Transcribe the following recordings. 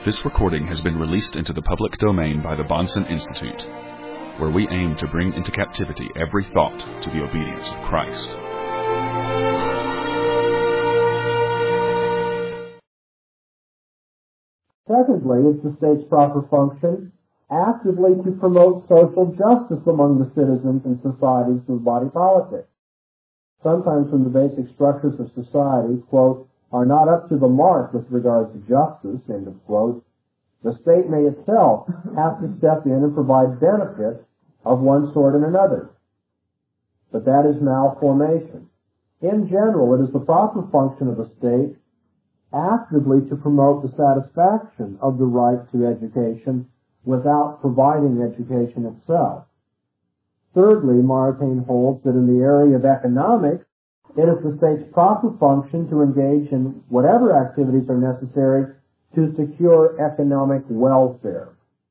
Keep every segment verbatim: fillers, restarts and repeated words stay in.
This recording has been released into the public domain by the Bahnsen Institute, where we aim to bring into captivity every thought to the obedience of Christ. Secondly, it's the state's proper function actively to promote social justice among the citizens and societies through body politic. Sometimes when the basic structures of society, quote, are not up to the mark with regard to justice, end of quote, the state may itself have to step in and provide benefits of one sort and another. But that is malformation. In general, it is the proper function of a state actively to promote the satisfaction of the right to education without providing education itself. Thirdly, Maritain holds that in the area of economics, it is the state's proper function to engage in whatever activities are necessary to secure economic welfare.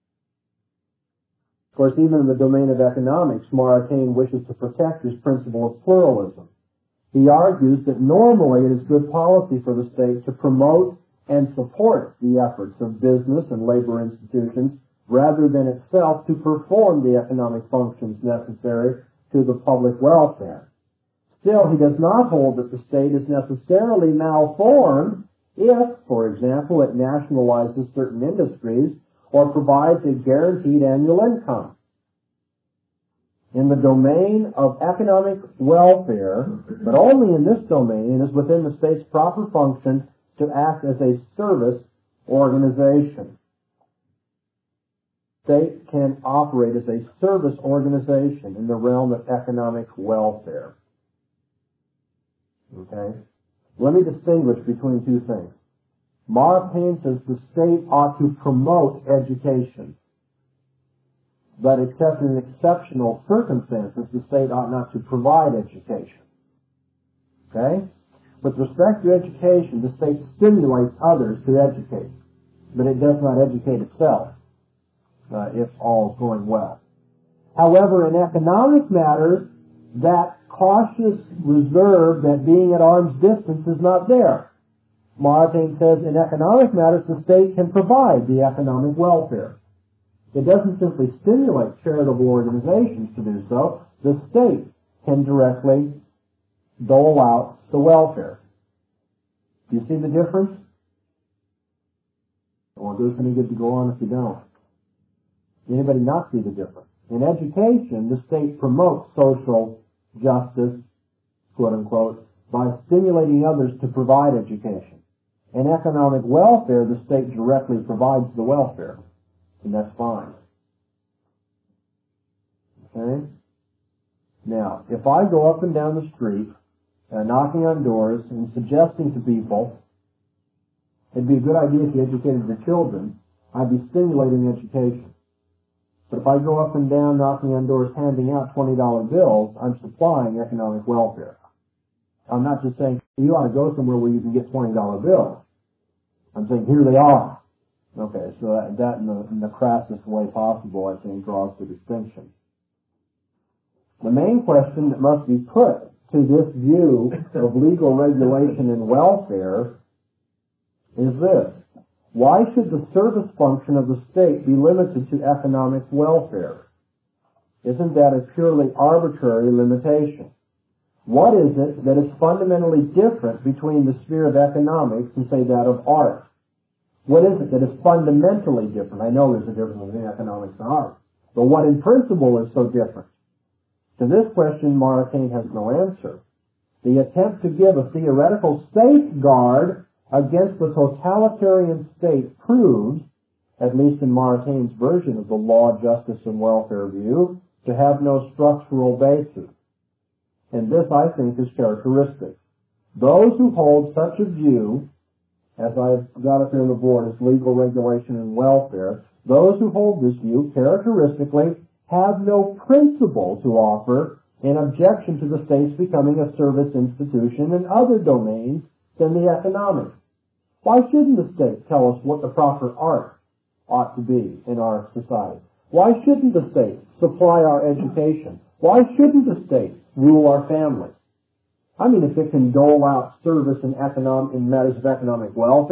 Of course, even in the domain of economics, Maritain wishes to protect his principle of pluralism. He argues that normally it is good policy for the state to promote and support the efforts of business and labor institutions rather than itself to perform the economic functions necessary to the public welfare. Still, he does not hold that the state is necessarily malformed if, for example, it nationalizes certain industries or provides a guaranteed annual income. In the domain of economic welfare, but only in this domain, it is within the state's proper function to act as a service organization. State can operate as a service organization in the realm of economic welfare. Okay? Let me distinguish between two things. Maritain says the state ought to promote education, but except in exceptional circumstances, the state ought not to provide education. Okay? With respect to education, the state stimulates others to educate, but it does not educate itself, uh, if all is going well. However, in economic matters, that cautious reserve that being at arm's distance is not there. Maritain says in economic matters, the state can provide the economic welfare. It doesn't simply stimulate charitable organizations to do so. The state can directly dole out the welfare. Do you see the difference? Well, there's any good to go on if you don't. Anybody not see the difference? In education, the state promotes social justice, quote unquote, by stimulating others to provide education. In economic welfare, the state directly provides the welfare. And that's fine. Okay? Now, if I go up and down the street, uh, knocking on doors and suggesting to people, it'd be a good idea if you educated the children, I'd be stimulating education. But if I go up and down knocking on doors handing out twenty dollar bills, I'm supplying economic welfare. I'm not just saying, you ought to go somewhere where you can get twenty dollar bills. I'm saying, here they are. Okay, so that, that in, the, in the crassest way possible, I think, draws the distinction. The main question that must be put to this view of legal regulation and welfare is this. Why should the service function of the state be limited to economic welfare? Isn't that a purely arbitrary limitation? What is it that is fundamentally different between the sphere of economics and, say, that of art? What is it that is fundamentally different? I know there's a difference between economics and art, but what in principle is so different? To this question, Maritain has no answer. The attempt to give a theoretical safeguard against the totalitarian state proves, at least in Maritain's version of the law, justice, and welfare view, to have no structural basis. And this, I think, is characteristic. Those who hold such a view, as I've got up here on the board as legal regulation and welfare, those who hold this view characteristically have no principle to offer in objection to the state's becoming a service institution in other domains than the economic. Why shouldn't the state tell us what the proper art ought to be in our society? Why shouldn't the state supply our education? Why shouldn't the state rule our families? I mean, if it can dole out service in, economic, in matters of economic welfare,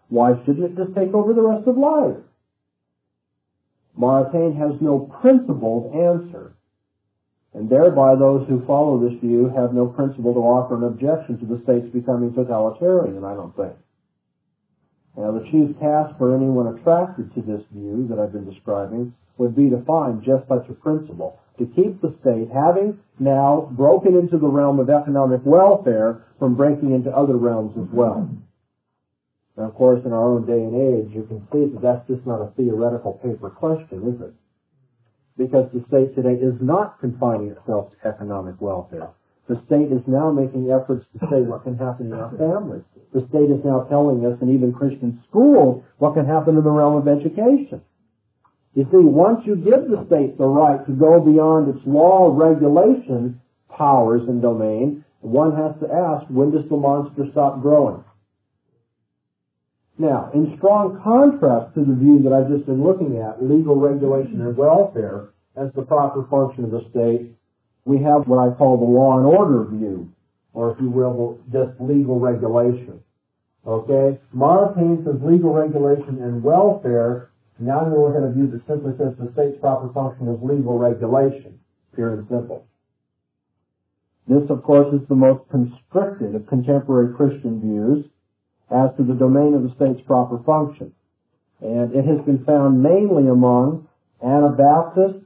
Why shouldn't it just take over the rest of life? Montaigne has no principled answer, and thereby those who follow this view have no principle to offer an objection to the states becoming totalitarian, I don't think. Now, the chief task for anyone attracted to this view that I've been describing would be to find just such a principle, to keep the state, having now broken into the realm of economic welfare, from breaking into other realms as well. Now, of course, in our own day and age, you can see that that's just not a theoretical paper question, is it? Because the state today is not confining itself to economic welfare. The state is now making efforts to say what can happen in our families. The state is now telling us, in even Christian schools, what can happen in the realm of education. You see, once you give the state the right to go beyond its law, regulation, powers, and domain, one has to ask, when does the monster stop growing? Now, in strong contrast to the view that I've just been looking at, legal regulation and welfare as the proper function of the state, we have what I call the law and order view, or if you will, just legal regulation. Okay? Montaigne says legal regulation and welfare. Now I'm going to look at a view that simply says the state's proper function is legal regulation, pure and simple. This, of course, is the most constricted of contemporary Christian views as to the domain of the state's proper function. And it has been found mainly among Anabaptists,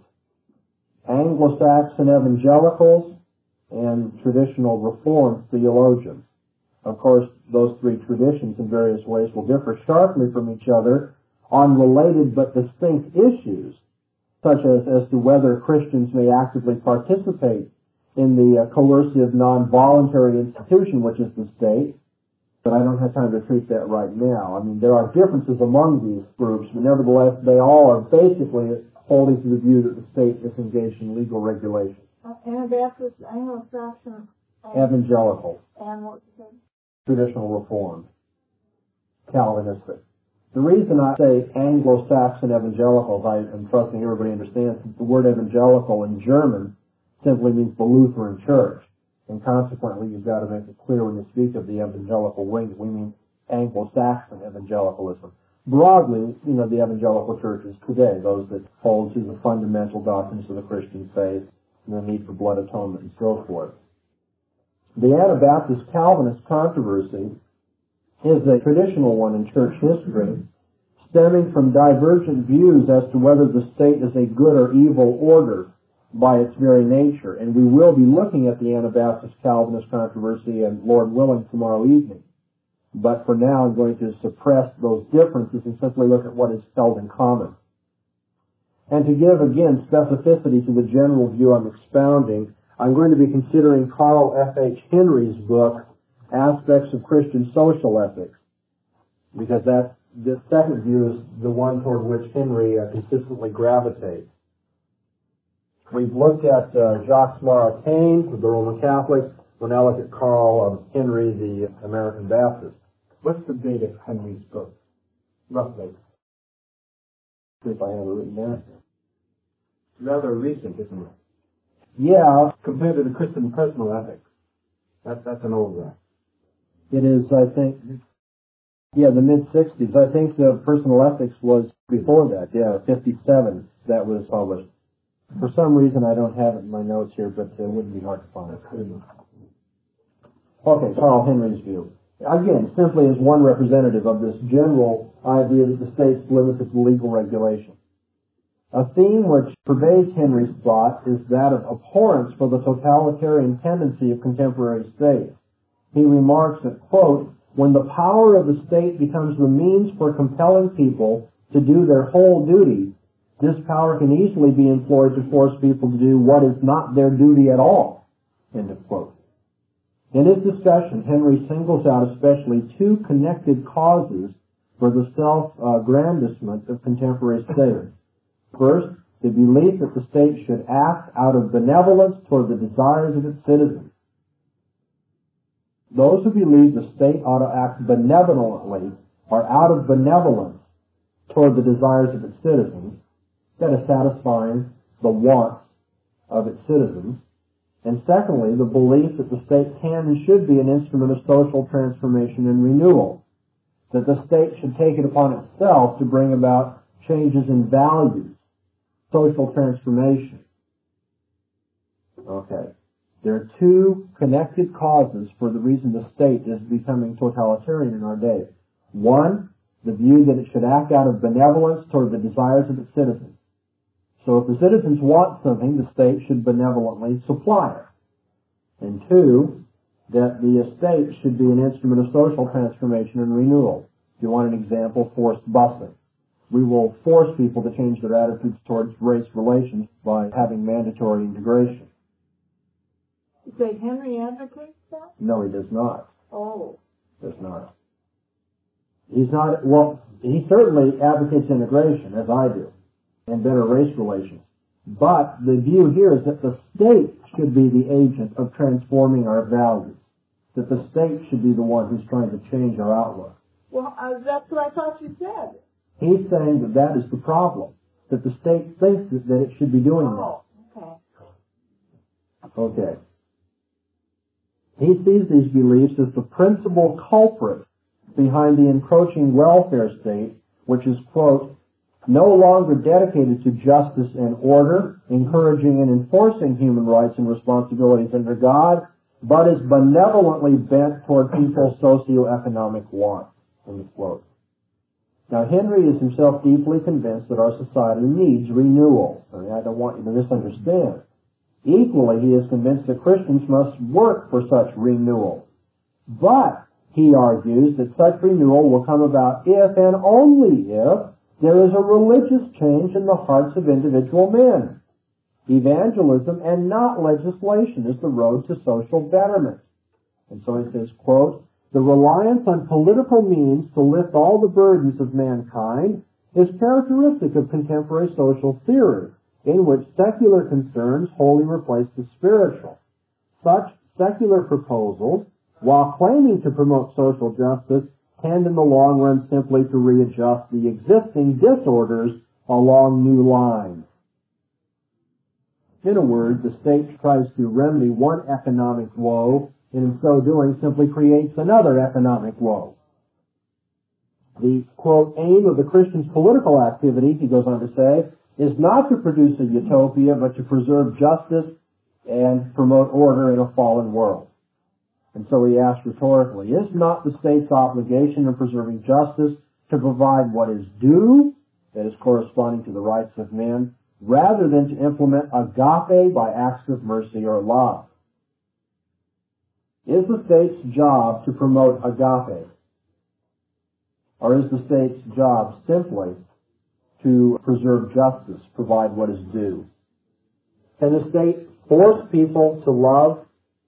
Anglo-Saxon evangelicals, and traditional Reformed theologians. Of course, those three traditions in various ways will differ sharply from each other on related but distinct issues, such as as to whether Christians may actively participate in the uh, coercive, non-voluntary institution, which is the state. But I don't have time to treat that right now. I mean, there are differences among these groups, but nevertheless, they all are basically holding to the view that the state is engaged in legal regulation. Uh, Anabaptist, Anglo-Saxon, Evangelical. And what you said? Traditional Reformed. Calvinistic. The reason I say Anglo-Saxon evangelicals, I am trusting everybody understands that the word evangelical in German simply means the Lutheran Church. And consequently, you've got to make it clear when you speak of the evangelical wing that we mean Anglo-Saxon evangelicalism. Broadly, you know, the evangelical churches today, those that hold to the fundamental doctrines of the Christian faith and the need for blood atonement and so forth. The Anabaptist Calvinist controversy is a traditional one in church history, stemming from divergent views as to whether the state is a good or evil order by its very nature. And we will be looking at the Anabaptist Calvinist controversy, and Lord willing, tomorrow evening. But for now, I'm going to suppress those differences and simply look at what is held in common. And to give, again, specificity to the general view I'm expounding, I'm going to be considering Carl F H Henry's book, Aspects of Christian Social Ethics, because that this second view is the one toward which Henry uh, consistently gravitates. We've looked at uh, Jacques Maritain, the Roman Catholic. We'll now look at Carl uh, Henry, the American Baptist. What's the date of Henry's book? Roughly. See if I have it written down here. Rather recent, isn't it? Yeah, compared to the Christian Personal Ethics. That, that's an old one. It is, I think, yeah, the mid-sixties. I think the Personal Ethics was before that, yeah, fifty-seven that was published. For some reason, I don't have it in my notes here, but it wouldn't be hard to find. Okay, Carl Henry's view. Again, simply as one representative of this general idea that the state's limited to legal regulation. A theme which pervades Henry's thought is that of abhorrence for the totalitarian tendency of contemporary states. He remarks that, quote, when the power of the state becomes the means for compelling people to do their whole duty, this power can easily be employed to force people to do what is not their duty at all. End of quote. In his discussion, Henry singles out especially two connected causes for the self-aggrandizement of contemporary states. First, the belief that the state should act out of benevolence toward the desires of its citizens. Those who believe the state ought to act benevolently are out of benevolence toward the desires of its citizens, that is satisfying the wants of its citizens. And secondly, the belief that the state can and should be an instrument of social transformation and renewal. that the state should take it upon itself to bring about changes in values, social transformation. Okay. There are two connected causes for the reason the state is becoming totalitarian in our day. One, the view that it should act out of benevolence toward the desires of its citizens. So if the citizens want something, the state should benevolently supply it. And two, that the state should be an instrument of social transformation and renewal. If you want an example, forced busing. We will force people to change their attitudes towards race relations by having mandatory integration. Does Henry advocate that? No, he does not. Oh. Does not. He's not, well, he certainly advocates integration, as I do, and better race relations. But the view here is that the state should be the agent of transforming our values. That the state should be the one who's trying to change our outlook. Well, uh, that's what I thought you said. He's saying that that is the problem. That the state thinks that, that it should be doing Oh, okay. that. Okay. He sees these beliefs as the principal culprit behind the encroaching welfare state, which is, quote, no longer dedicated to justice and order, encouraging and enforcing human rights and responsibilities under God, but is benevolently bent toward people's socioeconomic wants, end quote. Now, Henry is himself deeply convinced that our society needs renewal. I mean, I don't want you to misunderstand. Equally, he is convinced that Christians must work for such renewal. But he argues that such renewal will come about if and only if there is a religious change in the hearts of individual men. Evangelism and not legislation is the road to social betterment. And so he says, quote, the reliance on political means to lift all the burdens of mankind is characteristic of contemporary social theory, in which secular concerns wholly replace the spiritual. Such secular proposals, while claiming to promote social justice, tend in the long run simply to readjust the existing disorders along new lines. In a word, the state tries to remedy one economic woe, and in so doing simply creates another economic woe. The, quote, aim of the Christian's political activity, he goes on to say, is not to produce a utopia, but to preserve justice and promote order in a fallen world. And so he asks rhetorically, is not the state's obligation in preserving justice to provide what is due, that is corresponding to the rights of men, rather than to implement agape by acts of mercy or love? Is the state's job to promote agape? Or is the state's job simply to preserve justice, provide what is due? Can the state force people to love?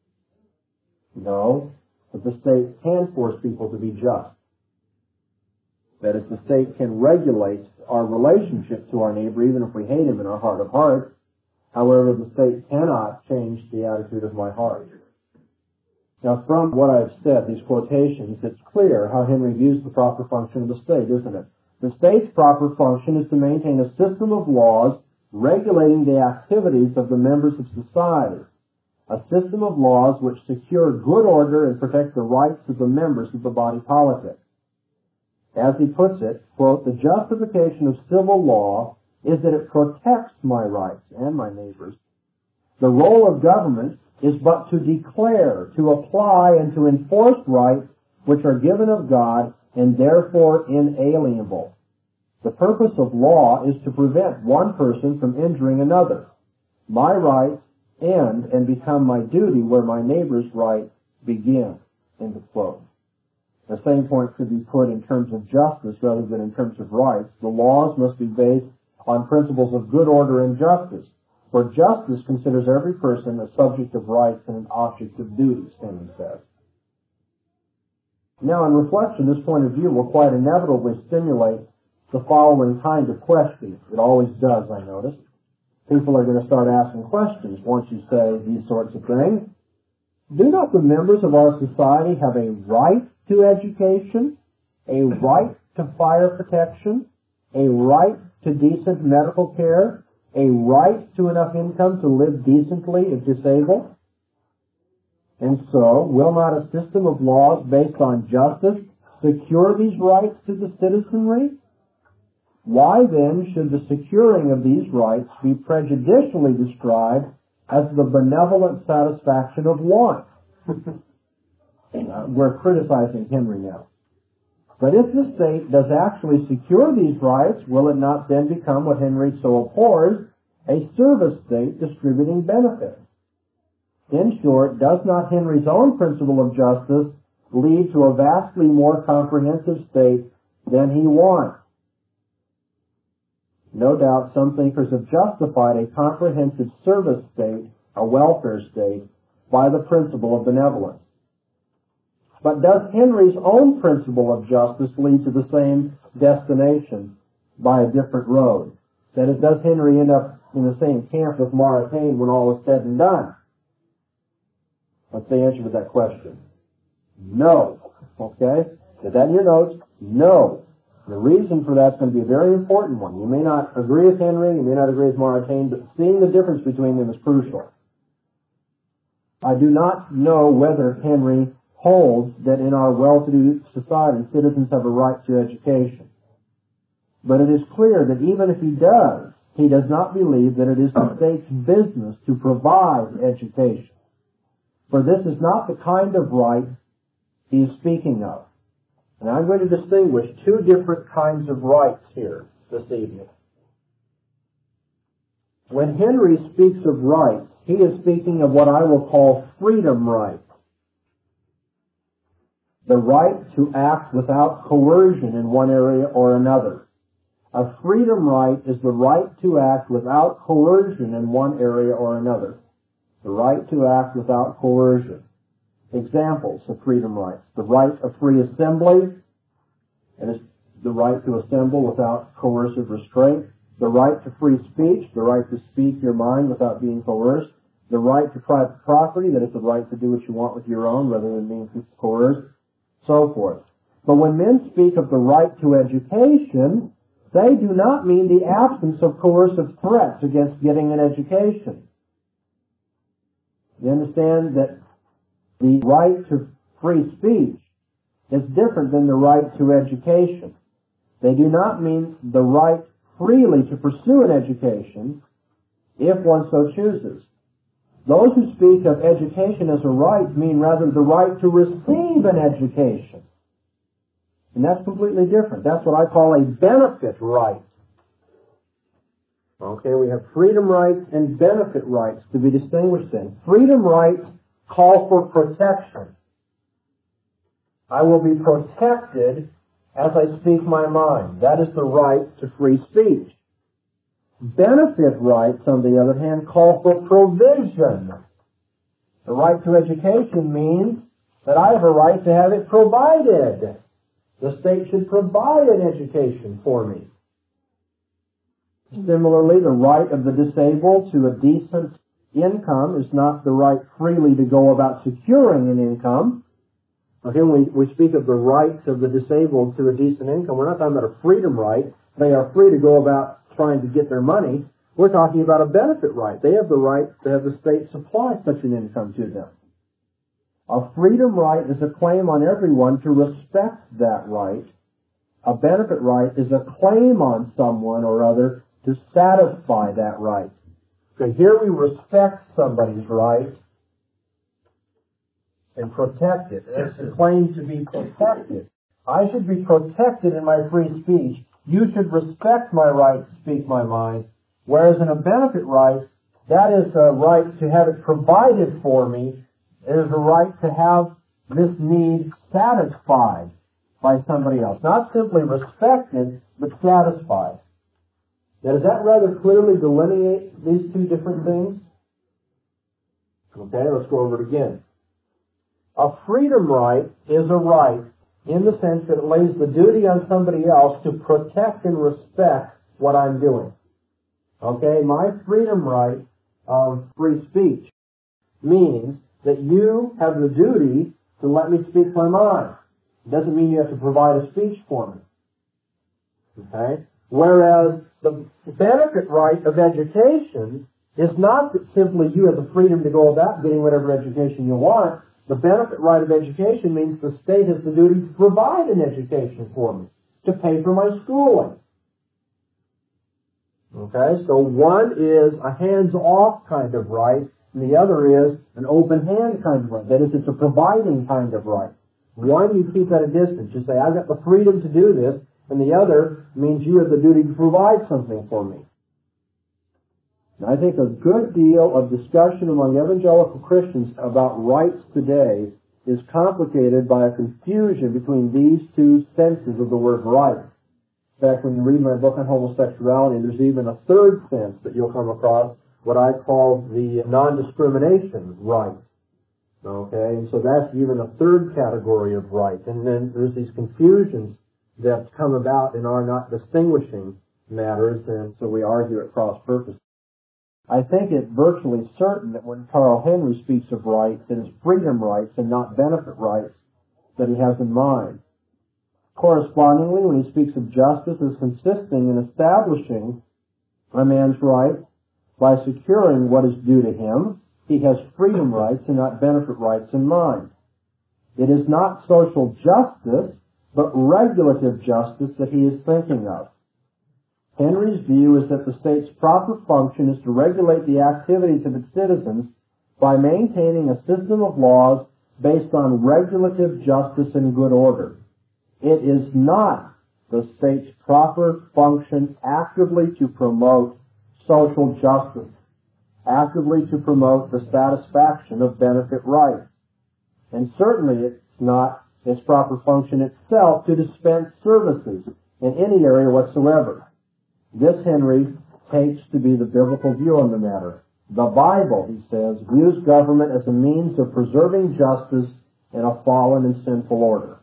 No, but the state can force people to be just. That is, the state can regulate our relationship to our neighbor even if we hate him in our heart of hearts. However, the state cannot change the attitude of my heart. Now, from what I've said, these quotations, it's clear how Henry views the proper function of the state, isn't it? The state's proper function is to maintain a system of laws regulating the activities of the members of society, a system of laws which secure good order and protect the rights of the members of the body politic. As he puts it, quote, the justification of civil law is that it protects my rights and my neighbors. The role of government is but to declare, to apply, and to enforce rights which are given of God and therefore inalienable. The purpose of law is to prevent one person from injuring another. My rights end and become my duty where my neighbor's rights begin. End of quote. The same point could be put in terms of justice rather than in terms of rights. The laws must be based on principles of good order and justice, for justice considers every person a subject of rights and an object of duties, Henry says. Now, in reflection, this point of view will quite inevitably stimulate the following kind of questions. It always does, I notice. People are going to start asking questions once you say these sorts of things. Do not the members of our society have a right to education, a right to fire protection, a right to decent medical care, a right to enough income to live decently if disabled? And so, will not a system of laws based on justice secure these rights to the citizenry? Why then should the securing of these rights be prejudicially described as the benevolent satisfaction of want? uh, we're criticizing Henry now. But if the state does actually secure these rights, will it not then become what Henry so abhors, a service state distributing benefits? In short, does not Henry's own principle of justice lead to a vastly more comprehensive state than he wants? No doubt some thinkers have justified a comprehensive service state, a welfare state, by the principle of benevolence. But does Henry's own principle of justice lead to the same destination by a different road? That is, does Henry end up in the same camp with Montaigne when all is said and done? What's the answer to that question? No. Okay? Is that in your notes? No. The reason for that's going to be a very important one. You may not agree with Henry, you may not agree with Montaigne, but seeing the difference between them is crucial. I do not know whether Henry holds that in our well-to-do society, citizens have a right to education. But it is clear that even if he does, he does not believe that it is the state's business to provide education. For this is not the kind of right he is speaking of. And I'm going to distinguish two different kinds of rights here this evening. When Henry speaks of rights, he is speaking of what I will call freedom rights. The right to act without coercion in one area or another. A freedom right is the right to act without coercion in one area or another. The right to act without coercion. Examples of freedom rights. The right of free assembly, and it's the right to assemble without coercive restraint. The right to free speech, the right to speak your mind without being coerced. The right to private property, that is the right to do what you want with your own rather than being coerced. So forth. But when men speak of the right to education, they do not mean the absence of coercive threats against getting an education. You understand that the right to free speech is different than the right to education. They do not mean the right freely to pursue an education if one so chooses. Those who speak of education as a right mean rather the right to receive an education. And that's completely different. That's what I call a benefit right. Okay, we have freedom rights and benefit rights to be distinguished in. Freedom rights call for protection. I will be protected as I speak my mind. That is the right to free speech. Benefit rights, on the other hand, call for provision. The right to education means that I have a right to have it provided. The state should provide an education for me. Similarly, the right of the disabled to a decent income is not the right freely to go about securing an income. Again, we, we speak of the rights of the disabled to a decent income. We're not talking about a freedom right. They are free to go about trying to get their money. We're talking about a benefit right. They have the right to have the state supply such an income to them. A freedom right is a claim on everyone to respect that right. A benefit right is a claim on someone or other to satisfy that right. Okay, here we respect somebody's right and protect it. It's a claim to be protected. I should be protected in my free speech. You should respect my right to speak my mind. Whereas in a benefit right, that is a right to have it provided for me. It is a right to have this need satisfied by somebody else. Not simply respected, but satisfied. Now, does that rather clearly delineate these two different things? Okay, let's go over it again. A freedom right is a right in the sense that it lays the duty on somebody else to protect and respect what I'm doing. Okay, my freedom right of free speech means that you have the duty to let me speak my mind. It doesn't mean you have to provide a speech for me. Okay? Whereas the benefit right of education is not that simply you have the freedom to go about getting whatever education you want. The benefit right of education means the state has the duty to provide an education for me, to pay for my schooling. Okay, so one is a hands-off kind of right, and the other is an open-hand kind of right. That is, it's a providing kind of right. One you keep at a distance. You say, I've got the freedom to do this, and the other means you have the duty to provide something for me. And I think a good deal of discussion among evangelical Christians about rights today is complicated by a confusion between these two senses of the word right. In fact, when you read my book on homosexuality, there's even a third sense that you'll come across, what I call the non-discrimination right. Okay, and so that's even a third category of right. And then there's these confusions that come about in our not distinguishing matters, and so we argue at cross purposes. I think it's virtually certain that when Carl Henry speaks of rights, it is freedom rights and not benefit rights that he has in mind. Correspondingly, when he speaks of justice as consisting in establishing a man's right by securing what is due to him, he has freedom rights and not benefit rights in mind. It is not social justice, but regulative justice that he is thinking of. Henry's view is that the state's proper function is to regulate the activities of its citizens by maintaining a system of laws based on regulative justice and good order. It is not the state's proper function actively to promote social justice, actively to promote the satisfaction of benefit rights. And certainly it's not its proper function itself to dispense services in any area whatsoever. This Henry takes to be the biblical view on the matter. The Bible, he says, views government as a means of preserving justice in a fallen and sinful order.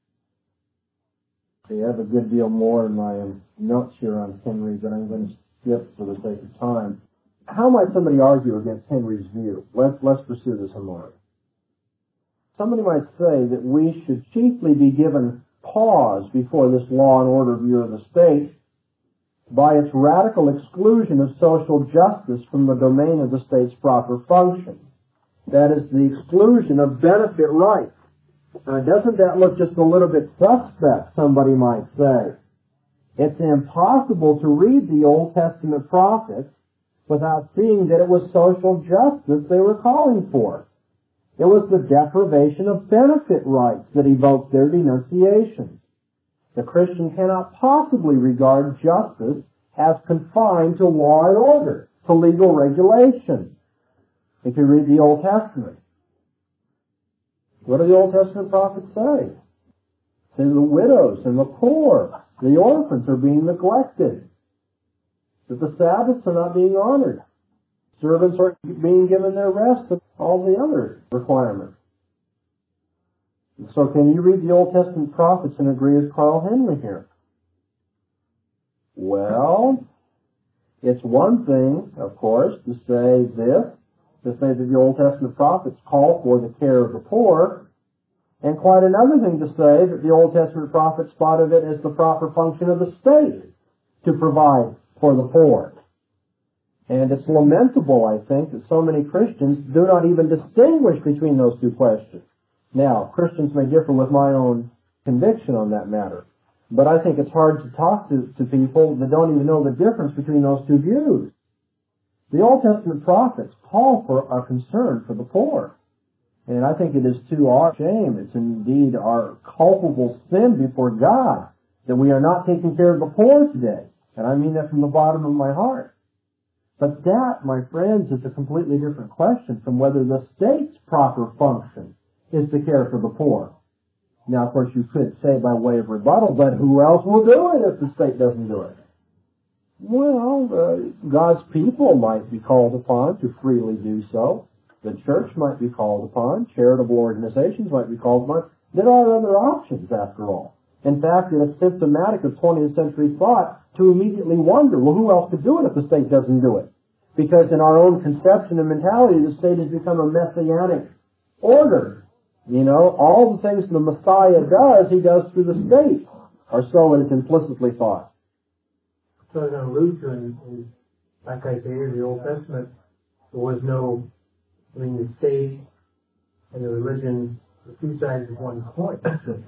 I have a good deal more in my notes here on Henry, but I'm going to skip for the sake of time. How might somebody argue against Henry's view? Let's, let's pursue this a moment. Somebody might say that we should chiefly be given pause before this law and order view of the state by its radical exclusion of social justice from the domain of the state's proper function. That is, the exclusion of benefit rights. Now, doesn't that look just a little bit suspect, somebody might say? It's impossible to read the Old Testament prophets without seeing that it was social justice they were calling for. It was the deprivation of benefit rights that evoked their denunciations. The Christian cannot possibly regard justice as confined to law and order, to legal regulation. If you read the Old Testament, what do the Old Testament prophets say? Say the widows and the poor, the orphans are being neglected, that the Sabbaths are not being honored, servants are being given their rest, and all the other requirements. So can you read the Old Testament prophets and agree with Carl Henry here? Well, it's one thing, of course, to say this, to say that the Old Testament prophets call for the care of the poor, and quite another thing to say that the Old Testament prophets thought of it as the proper function of the state to provide for the poor. And it's lamentable, I think, that so many Christians do not even distinguish between those two questions. Now, Christians may differ with my own conviction on that matter, but I think it's hard to talk to, to people that don't even know the difference between those two views. The Old Testament prophets call for a concern for the poor. And I think it is to our shame, it's indeed our culpable sin before God, that we are not taking care of the poor today. And I mean that from the bottom of my heart. But that, my friends, is a completely different question from whether the state's proper function is to care for the poor. Now, of course, you could say by way of rebuttal, but who else will do it if the state doesn't do it? Well, uh, God's people might be called upon to freely do so. The church might be called upon. Charitable organizations might be called upon. There are other options, after all. In fact, it is symptomatic of twentieth century thought to immediately wonder, well, who else could do it if the state doesn't do it? Because in our own conception and mentality, the state has become a messianic order. You know, all the things the Messiah does, he does through the state, or so it is implicitly thought. So in Lutheran, is, like I say here, the Old Testament, there was no, I mean, the state and the religion are two sides of one coin.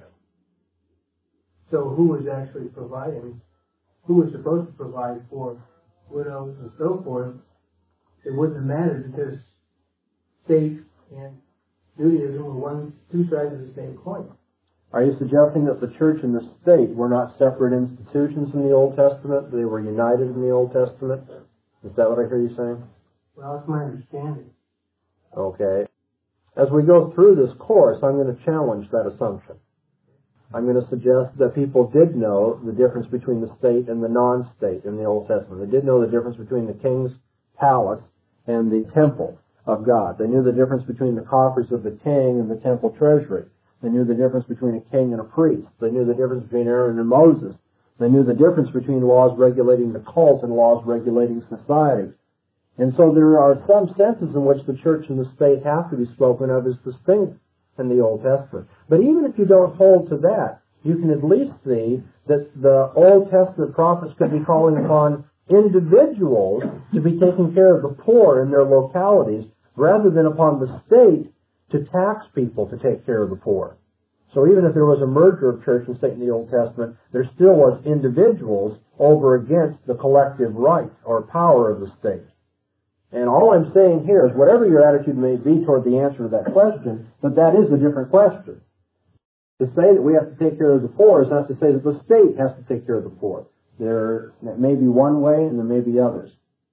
So who was actually providing, who was supposed to provide for widows and so forth, it wouldn't have mattered because state and Judaism were one, two sides of the same coin. Are you suggesting that the church and the state were not separate institutions in the Old Testament? They were united in the Old Testament? Is that what I hear you saying? Well, that's my understanding. Okay. As we go through this course, I'm going to challenge that assumption. I'm going to suggest that people did know the difference between the state and the non-state in the Old Testament. They did know the difference between the king's palace and the temple of God. They knew the difference between the coffers of the king and the temple treasury. They knew the difference between a king and a priest. They knew the difference between Aaron and Moses. They knew the difference between laws regulating the cult and laws regulating society. And so there are some senses in which the church and the state have to be spoken of as distinct in the Old Testament. But even if you don't hold to that, you can at least see that the Old Testament prophets could be calling upon individuals to be taking care of the poor in their localities rather than upon the state to tax people to take care of the poor. So even if there was a merger of church and state in the Old Testament, there still was individuals over against the collective right or power of the state. And all I'm saying here is whatever your attitude may be toward the answer to that question, but that is a different question. To say that we have to take care of the poor is not to say that the state has to take care of the poor. There may be one way and there may be others.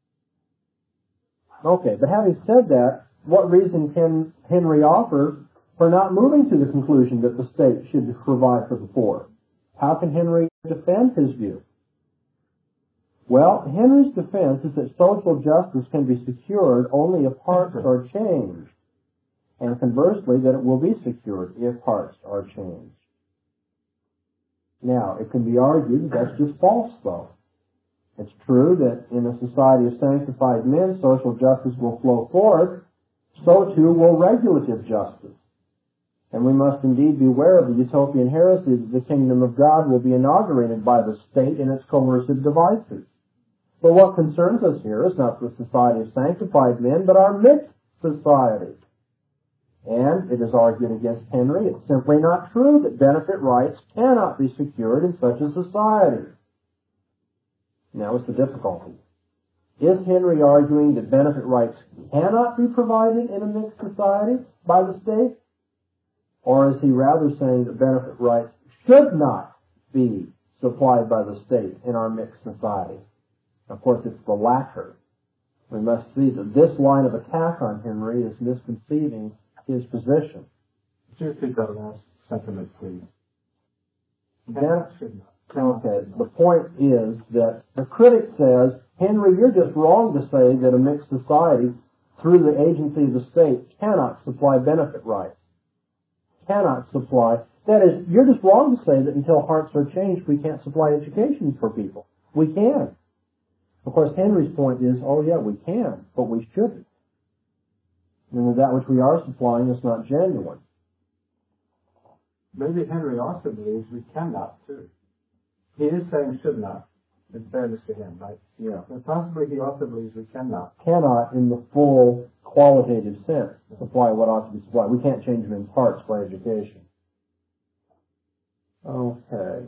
Okay, but having said that, what reason can Henry offer for not moving to the conclusion that the state should provide for the poor? How can Henry defend his view? Well, Henry's defense is that social justice can be secured only if hearts are changed, and conversely that it will be secured if hearts are changed. Now, it can be argued that's just false, though. It's true that in a society of sanctified men, social justice will flow forth, so too will regulative justice. And we must indeed beware of the utopian heresy that the kingdom of God will be inaugurated by the state and its coercive devices. But what concerns us here is not the society of sanctified men, but our mixed society. And it is argued against Henry, it's simply not true that benefit rights cannot be secured in such a society. Now, what's the difficulty? Is Henry arguing that benefit rights cannot be provided in a mixed society by the state? Or is he rather saying that benefit rights should not be supplied by the state in our mixed society? Of course, it's the latter. We must see that this line of attack on Henry is misconceiving his position. Just read that last sentiment, please. Then, okay, the point is that the critic says, Henry, you're just wrong to say that a mixed society, through the agency of the state, cannot supply benefit rights. Cannot supply. That is, you're just wrong to say that until hearts are changed, we can't supply education for people. We can. Of course, Henry's point is, oh yeah, we can, but we shouldn't. And that which we are supplying is not genuine. Maybe Henry also believes we cannot, too. He is saying should not, in fairness to him, right? Yeah. But possibly he also believes we cannot. Cannot, in the full qualitative sense, supply what ought to be supplied. We can't change men's hearts by education. Okay.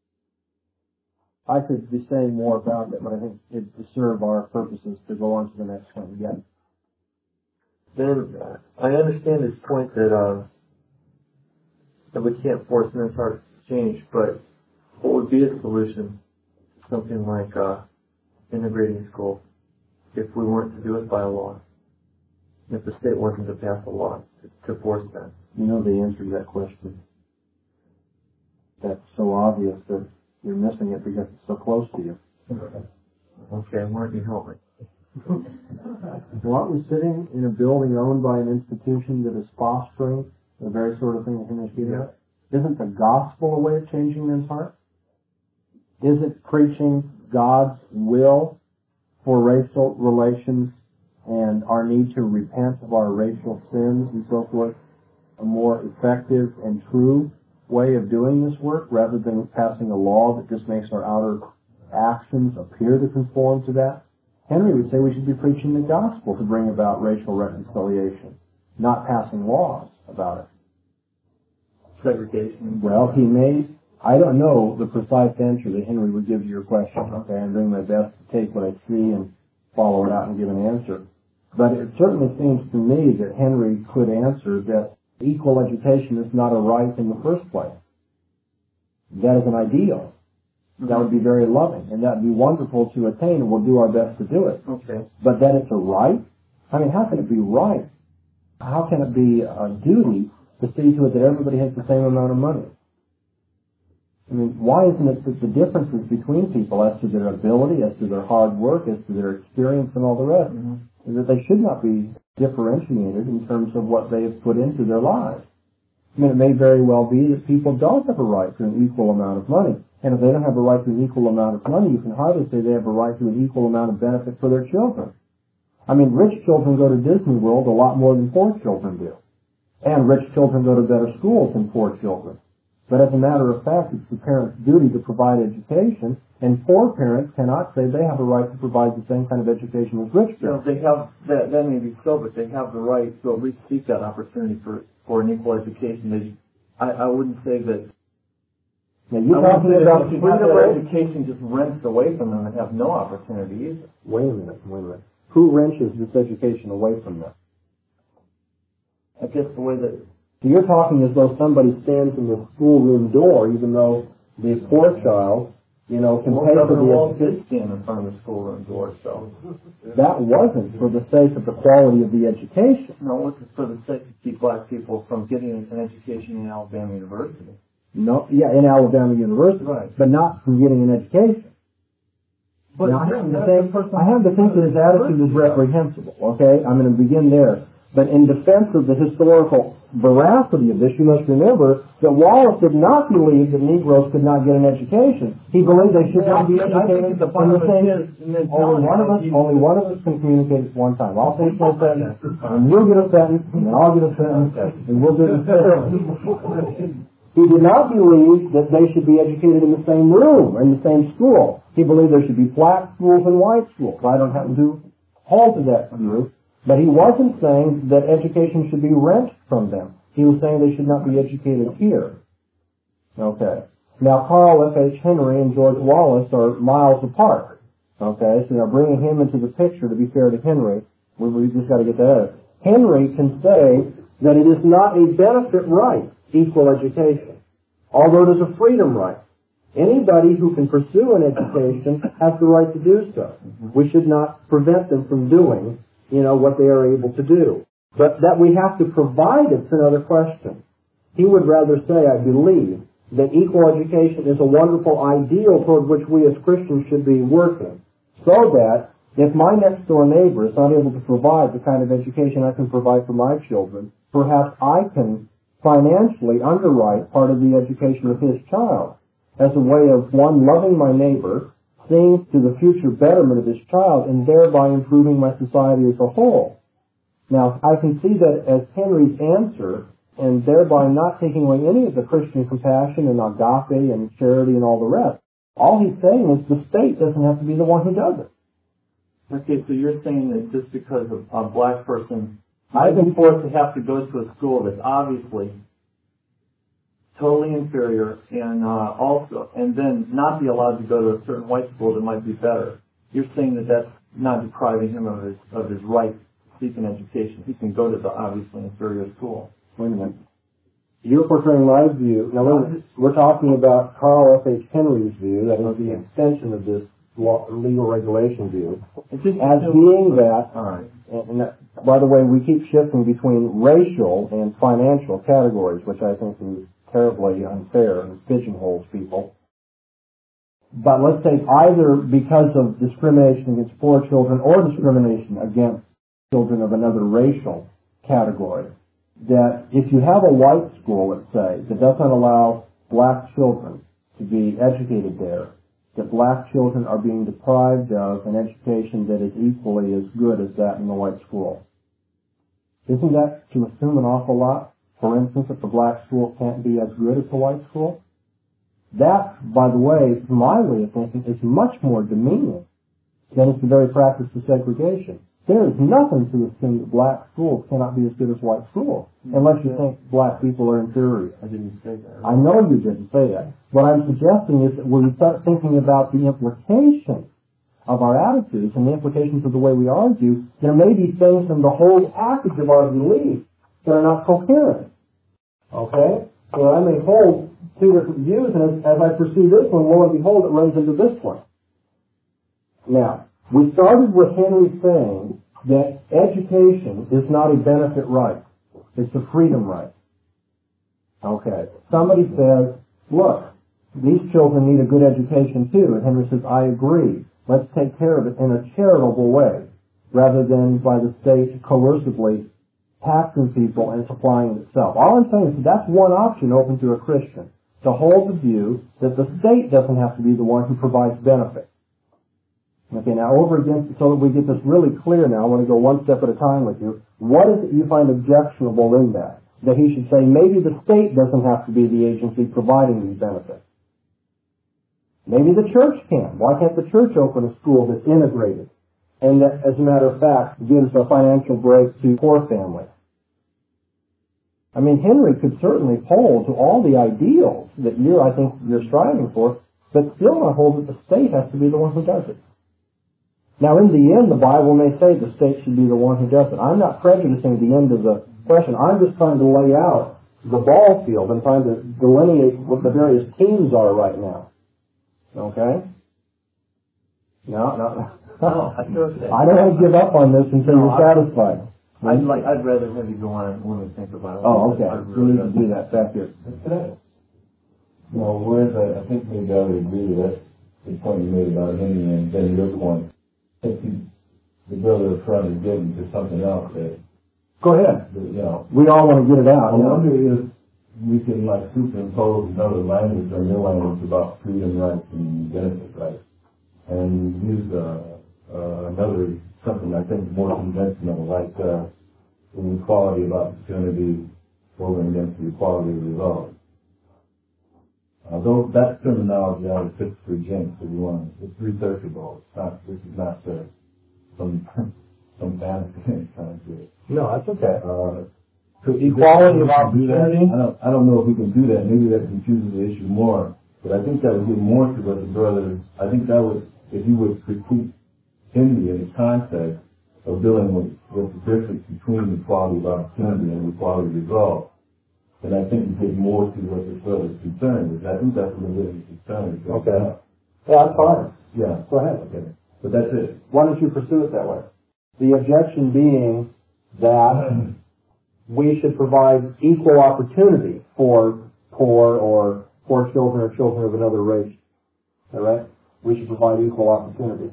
I could be saying more about it, but I think it would serve our purposes to go on to the next one again. Then uh, I understand his point that uh, that we can't force men's hearts to change, but what would be a solution? Something like uh, integrating school, if we weren't to do it by a law, if the state wasn't to pass a law to, to force that. You know the answer to that question. That's so obvious that you're missing it because it's so close to you. Okay, why don't you help me? Well, aren't we sitting in a building owned by an institution that is fostering the very sort of thing that Henry's getting at? Isn't the gospel a way of changing men's hearts? Is it preaching God's will for racial relations and our need to repent of our racial sins and so forth a more effective and true way of doing this work rather than passing a law that just makes our outer actions appear to conform to that? Henry would say we should be preaching the gospel to bring about racial reconciliation, not passing laws about it? Segregation. Well, he may, I don't know the precise answer that Henry would give to your question, okay? I'm doing my best to take what I see and follow it out and give an answer. But it certainly seems to me that Henry could answer that equal education is not a right in the first place. That is an ideal. That would be very loving, and that would be wonderful to attain, and we'll do our best to do it. Okay. But that it's a right? I mean, how can it be right? How can it be a duty to see to it that everybody has the same amount of money? I mean, why isn't it that the differences between people as to their ability, as to their hard work, as to their experience and all the rest, mm-hmm. is that they should not be differentiated in terms of what they have put into their lives? I mean, it may very well be that people don't have a right to an equal amount of money. And if they don't have a right to an equal amount of money, you can hardly say they have a right to an equal amount of benefit for their children. I mean, rich children go to Disney World a lot more than poor children do. And rich children go to better schools than poor children. But as a matter of fact, it's the parent's duty to provide education, and poor parents cannot say they have a right to provide the same kind of education as rich parents. You know, they have, that, that may be so, but they have the right to at least seek that opportunity for, for an equal education. They, I, I wouldn't say that. Now, you're talking about freedom of education just wrenched away from them and have no opportunity either. Wait a minute, wait a minute. Who wrenches this education away from them? I guess the way that... So you're talking as though somebody stands in the schoolroom door, even though the poor child, you know, can well, pay for the Walt education. did stand in front of the schoolroom door, so... That wasn't for the sake of the quality of the education. No, it was for the sake to keep black people from getting an education in Alabama University. No, yeah, in Alabama University, right. But not from getting an education. But now, I, have to think, I have to think that his attitude is reprehensible, okay? I'm going to begin there. But in defense of the historical veracity of this, you must remember that Wallace did not believe that Negroes could not get an education. He believed they should not be educated in the same... Only one of us, only one of us can communicate at one time. I'll finish my sentence, and you'll get a sentence, and then I'll get a sentence, and we'll do the sentence. He did not believe that they should be educated in the same room, or in the same school. He believed there should be black schools and white schools. I don't happen to hold to that view. But he wasn't saying that education should be wrenched from them. He was saying they should not be educated here. Okay. Now, Carl F H Henry and George Wallace are miles apart. Okay. So now bringing him into the picture, to be fair to Henry, we, we just got to get that. Henry can say that it is not a benefit right, equal education, although it is a freedom right. Anybody who can pursue an education has the right to do so. We should not prevent them from doing you know, what they are able to do. But that we have to provide it's another question. He would rather say, I believe, that equal education is a wonderful ideal toward which we as Christians should be working, so that if my next door neighbor is not able to provide the kind of education I can provide for my children, perhaps I can financially underwrite part of the education of his child as a way of, one, loving my neighbor, seeing to the future betterment of his child, and thereby improving my society as a whole. Now, I can see that as Henry's answer, and thereby not taking away any of the Christian compassion and agape and charity and all the rest. All he's saying is the state doesn't have to be the one who does it. Okay, so you're saying that just because a, a black person I've been forced to have to go to a school that's obviously totally inferior, and uh, also, and then not be allowed to go to a certain white school that might be better. You're saying that that's not depriving him of his of his right to seek an education. He can go to the obviously inferior school. Wait a minute. You're portraying my view. Now, we're, we're talking about Carl F H Henry's view, that is the extension of this law, legal regulation view, as being that, all right. and, and that, by the way, we keep shifting between racial and financial categories, which I think is terribly unfair and pigeonholes people. But let's take either because of discrimination against poor children or discrimination against children of another racial category, that if you have a white school, let's say, that doesn't allow black children to be educated there, that black children are being deprived of an education that is equally as good as that in the white school. Isn't that to assume an awful lot? For instance, if the black school can't be as good as the white school? That, by the way, to my way of thinking, is much more demeaning than is the very practice of segregation. there is nothing to assume that black schools cannot be as good as white schools, unless you think black people are inferior. I didn't say that. I know you didn't say that. What I'm suggesting is that when we start thinking about the implications of our attitudes and the implications of the way we argue, there may be things in the whole package of our beliefs that are not coherent. Okay? So I may hold two different views, and as, as I pursue this one, lo and behold, it runs into this one. Now, we started with Henry saying that education is not a benefit right. It's a freedom right. Okay. Somebody says, look, these children need a good education too. And Henry says, I agree. Let's take care of it in a charitable way, rather than by the state coercively taxing people and supplying it itself. All I'm saying is that that's one option open to a Christian, to hold the view that the state doesn't have to be the one who provides benefit. Okay, now over against, so that we get this really clear now, I want to go one step at a time with you. What is it you find objectionable in that? That he should say, maybe the state doesn't have to be the agency providing these benefits. Maybe the church can. Why can't the church open a school that's integrated and that, as a matter of fact, gives a financial break to poor families? I mean, Henry could certainly hold to all the ideals that you're, I think, you're striving for, but still not hold that the state has to be the one who does it. Now, in the end, the Bible may say the state should be the one who does it. I'm not prejudicing the end of the question. I'm just trying to lay out the ball field and trying to delineate what the various teams are right now. Okay? No, no. No, I sure say. I don't want to give up on this until No, you're I- satisfied. I'd like, I'd rather have you go on when we think about it. Oh, okay. I We really need to do that back here. No, whereas I, I think maybe I would agree with that, the point you made about Henry and then your point. I think he, the brother up front is getting to something else that, Go ahead. that, you know, We all want to get it I out. Yeah. wonder if we can like superimpose another language or your language about freedom rights and benefit rights and use uh, uh, another, something I think more conventional, like uh, the equality of opportunity over against the equality of results. Although that's terminology out of Christopher Jenks, if you want, it's researchable. It's not, this is not uh, some some fantasy kind of it. No, that's okay. Uh, so Equality of we can do that. opportunity? I don't, I don't know if we can do that. Maybe that confuses the issue more. But I think that would get more to what the brother, I think that would, if you would critique Henry in the context of dealing with, with the difference between equality of opportunity and equality of result, then I think you get more to what the brother is concerned with. I think that's what the brother is concerned with. Okay. Yeah, that's fine. Yeah. Go ahead. Okay. But that's it. Why don't you pursue it that way? The objection being that we should provide equal opportunity for poor or poor children or children of another race. All right? We should provide equal opportunity.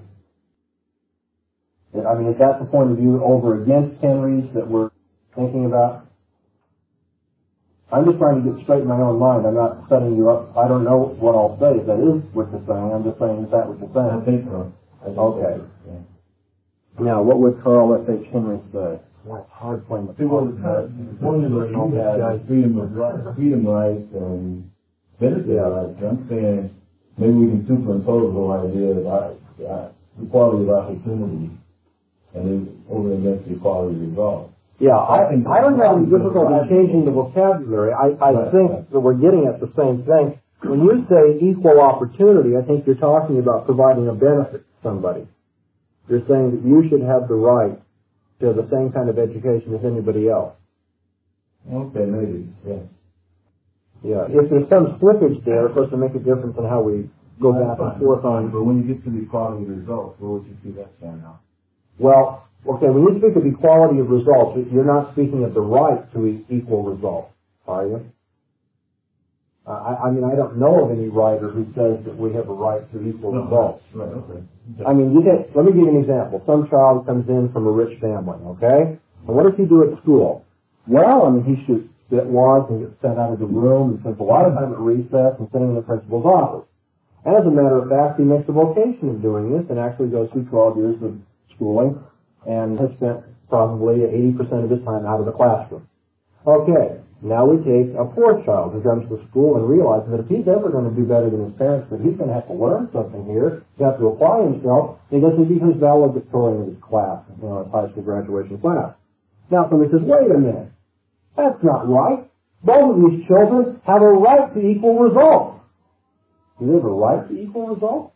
I mean, is that the point of view over against Henry's that we're thinking about? I'm just trying to get straight in my own mind. I'm not setting you up. I don't know what I'll say. If that is what you're saying, I'm just saying, is that what you're saying? I think so. I think Okay. so. Yeah. Now, what would Carl F H. Henry say? Well, it's hard playing with It was uh, one of the you had freedom of rights, freedom rights and benefit rights. I'm saying maybe we can superimpose the whole idea of uh, equality of opportunity and then over against the equality of results. Yeah, I, I don't have any difficulty changing the vocabulary. I, I Right, think right. that we're getting at the same thing. When you say equal opportunity, I think you're talking about providing a benefit to somebody. You're saying that you should have the right to the same kind of education as anybody else. Okay, maybe, yeah. Yeah. If there's some slippage there, of course, it'll make a difference in how we go back and forth on. But when you get to the equality of results, where would you see that stand out? Well, okay, when you speak of equality of results, you're not speaking of the right to e- equal results, are you? Uh, I, I mean, I don't know of any writer who says that we have a right to equal results. Right, okay. I mean, you get, let me give you an example. Some child comes in from a rich family, okay? And what does he do at school? Well, I mean, he shoots spit wads and gets sent out of the room and spends a lot of time at recess and sitting in the principal's office. And as a matter of fact, he makes a vocation of doing this and actually goes through twelve years of schooling and has spent probably eighty percent of his time out of the classroom. Okay, Now we take a poor child who comes to school and realizes that if he's ever going to do better than his parents, that he's going to have to learn something here, he's going to have to apply himself, and he goes and becomes valedictorian of his class, you know, his high school graduation class. Now somebody says, wait a minute, that's not right. Both of these children have a right to equal results. Do they have a right to equal results?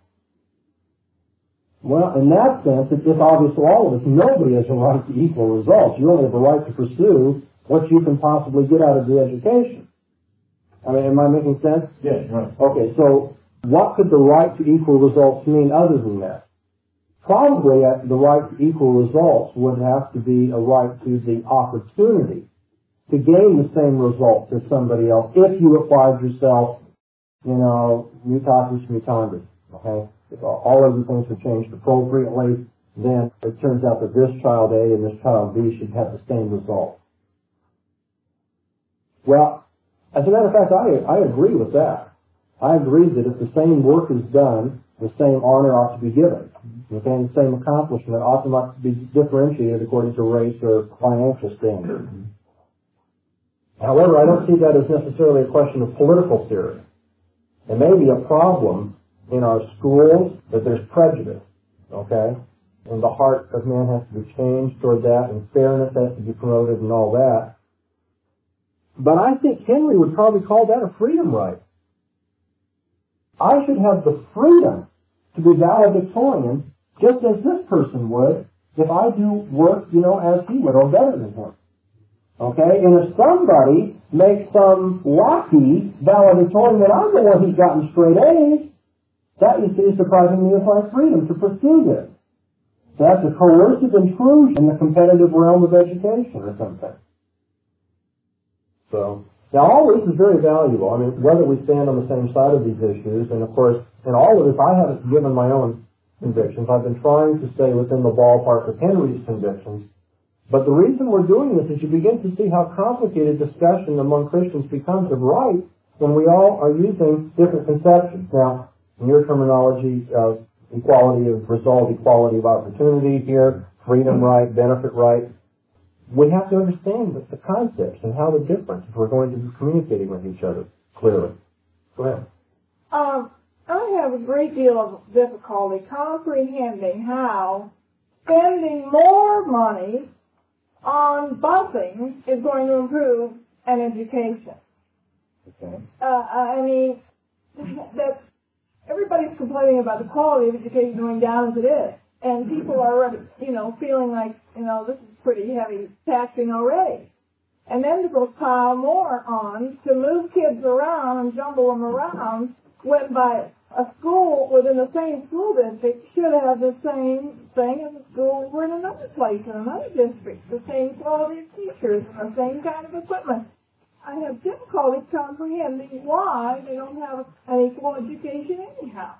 Well, in that sense, it's obvious to all of us, nobody has a right to equal results. You only have a right to pursue what you can possibly get out of the education. I mean, am I making sense? Yes, right. Okay, so what could the right to equal results mean other than that? Probably uh, the right to equal results would have to be a right to the opportunity to gain the same results as somebody else if you applied yourself, you know, mutatis mutandis, okay? If all of the things are changed appropriately, then it turns out that this child A and this child B should have the same result. Well, as a matter of fact, I, I agree with that. I agree that if the same work is done, the same honor ought to be given. Okay, the same accomplishment ought not to be differentiated according to race or financial standard. However, I don't see that as necessarily a question of political theory. It may be a problem in our schools that there's prejudice, okay? And the heart of man has to be changed toward that, and fairness has to be promoted and all that. But I think Henry would probably call that a freedom right. I should have the freedom to be valedictorian just as this person would if I do work, you know, as he would or better than him. Okay? And if somebody makes some wacky valedictorian that I'm the one who's gotten straight A's, that you see is depriving me of my freedom to pursue this. That's a coercive intrusion in the competitive realm of education or something. So, now all this is very valuable. I mean, whether we stand on the same side of these issues, and of course, in all of this, I haven't given my own convictions. I've been trying to stay within the ballpark of Henry's convictions. But the reason we're doing this is you begin to see how complicated discussion among Christians becomes of right when we all are using different conceptions. Now, in your terminology, uh, equality of result, equality of opportunity here, freedom right, benefit right, we have to understand the, the concepts and how they're different if we're going to be communicating with each other clearly. Go ahead. Um, I have a great deal of difficulty comprehending how spending more money on busing is going to improve an education. Okay. Uh, I mean, that everybody's complaining about the quality of education going down as it is. And people are, you know, feeling like, you know, this is pretty heavy taxing already. And then to go pile more on to move kids around and jumble them around when by a school within the same school district should have the same thing as a school over in another place in another district, the same quality of teachers and the same kind of equipment. I have difficulty comprehending why they don't have an equal education anyhow.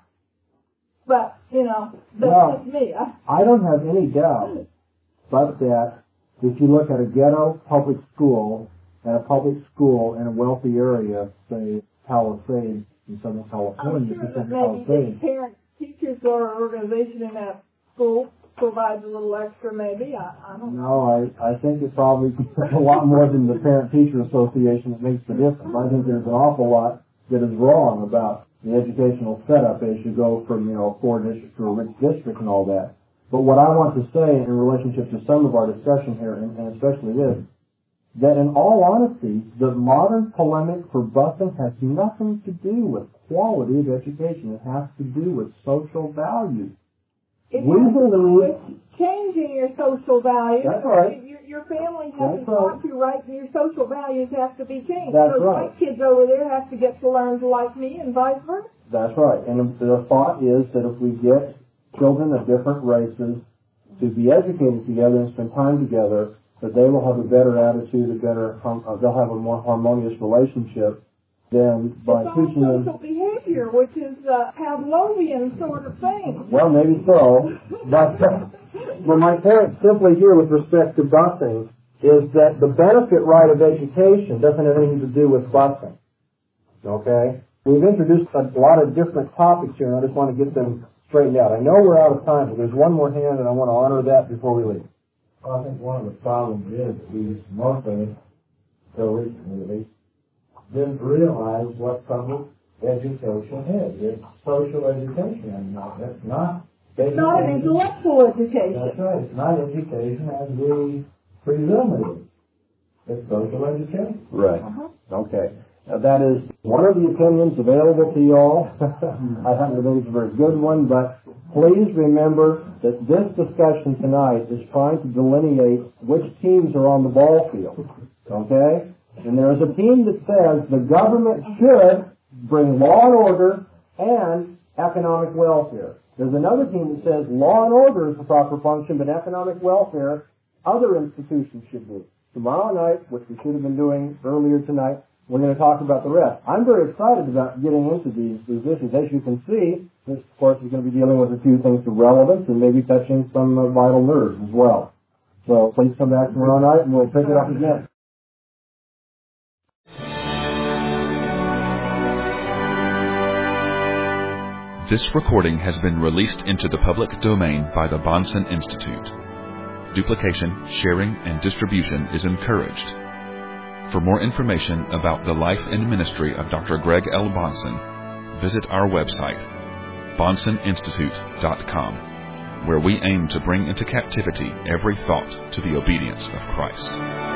But, you know, that's well, just me. I don't have any doubt but that if you look at a ghetto public school and a public school in a wealthy area, say Palisades in Southern California, I'm sure that Pacific maybe Palisades. the parent teachers or organization in that school provides a little extra maybe. I, I don't know. No, I, I think it's probably a lot more than the Parent-Teacher Association that makes the difference. I think there's an awful lot that is wrong about the educational setup as you go from, you know, a poor district to a rich district and all that. But what I want to say in relationship to some of our discussion here, and, and especially this, that in all honesty, the modern polemic for busing has nothing to do with quality of education. It has to do with social values. It We has to do believe... with changing your social values. That's right. Your, your family has That's to right. want to right, and your social values have to be changed. That's so right. my kids over there have to get to learn to like me and vice versa. That's right. And the thought is that if we get children of different races to be educated together and spend time together, that they will have a better attitude, a better, uh, they'll have a more harmonious relationship than by it's teaching all them. social behavior, which is uh, Pavlovian sort of thing. Well, maybe so. But, but my point simply here with respect to busing is that the benefit right of education doesn't have anything to do with busing. Okay? We've introduced a lot of different topics here, and I just want to get them straightened out. I know we're out of time, but there's one more hand, and I want to honor that before we leave. Well, I think one of the problems is that we, most of us, till recently at least, didn't realize what public education is. It's social education, and not, it's not It's not an intellectual education. That's right. It's not education as we presume it is. It's social education. Right. Uh-huh. Okay. Now that is one of the opinions available to you all. I happen to think it's a very good one, but please remember that this discussion tonight is trying to delineate which teams are on the ball field. Okay? And there is a team that says the government should bring law and order and economic welfare. There's another team that says law and order is the proper function, but economic welfare, other institutions should do. Tomorrow night, which we should have been doing earlier tonight, we're going to talk about the rest. I'm very excited about getting into these, these issues. As you can see, this, of course, is going to be dealing with a few things of relevance and maybe touching some uh, vital nerves as well. So please come back tomorrow night and we'll pick it up again. This recording has been released into the public domain by the Bahnsen Institute. Duplication, sharing, and distribution is encouraged. For more information about the life and ministry of Doctor Greg L. Bahnsen, visit our website, bahnsen institute dot com, where we aim to bring into captivity every thought to the obedience of Christ.